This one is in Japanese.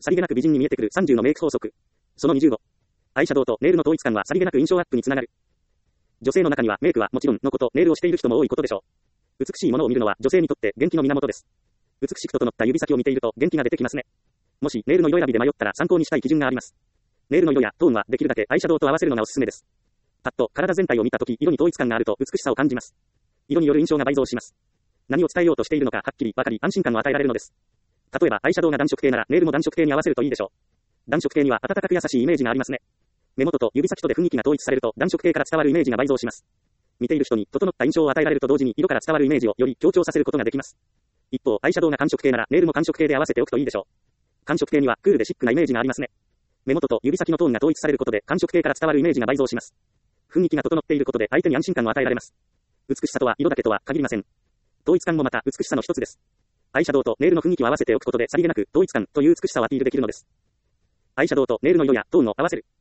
さりげなく美人に見えてくる30のメイク法則。その25。アイシャドウとネイルの統一感はさりげなく印象アップにつながる。女性の中にはメイクはもちろんのこと、ネイルをしている人も多いことでしょう。美しいものを見るのは女性にとって元気の源です。美しく整った指先を見ていると元気が出てきますね。もしネイルの色選びで迷ったら参考にしたい基準があります。ネイルの色やトーンはできるだけアイシャドウと合わせるのがおすすめです。パッと体全体を見たとき色に統一感があると美しさを感じます。色による印象が倍増します。何を伝えようとしているのかはっきり分かり安心感を与えられるのです。例えばアイシャドウが暖色系ならネイルも暖色系に合わせるといいでしょう。暖色系には温かく優しいイメージがありますね。目元と指先とで雰囲気が統一されると暖色系から伝わるイメージが倍増します。見ている人に整った印象を与えられると同時に色から伝わるイメージをより強調させることができます。一方、アイシャドウが寒色系ならネイルも寒色系で合わせておくといいでしょう。寒色系にはクールでシックなイメージがありますね。目元と指先のトーンが統一されることで寒色系から伝わるイメージが倍増します。雰囲気が整っていることで相手に安心感を与えられます。美しさとは色だけとは限りません。統一感もまた美しさの一つです。アイシャドウとネイルの雰囲気を合わせておくことでさりげなく統一感という美しさをアピールできるのです。アイシャドウとネイルの色やトーンを合わせる。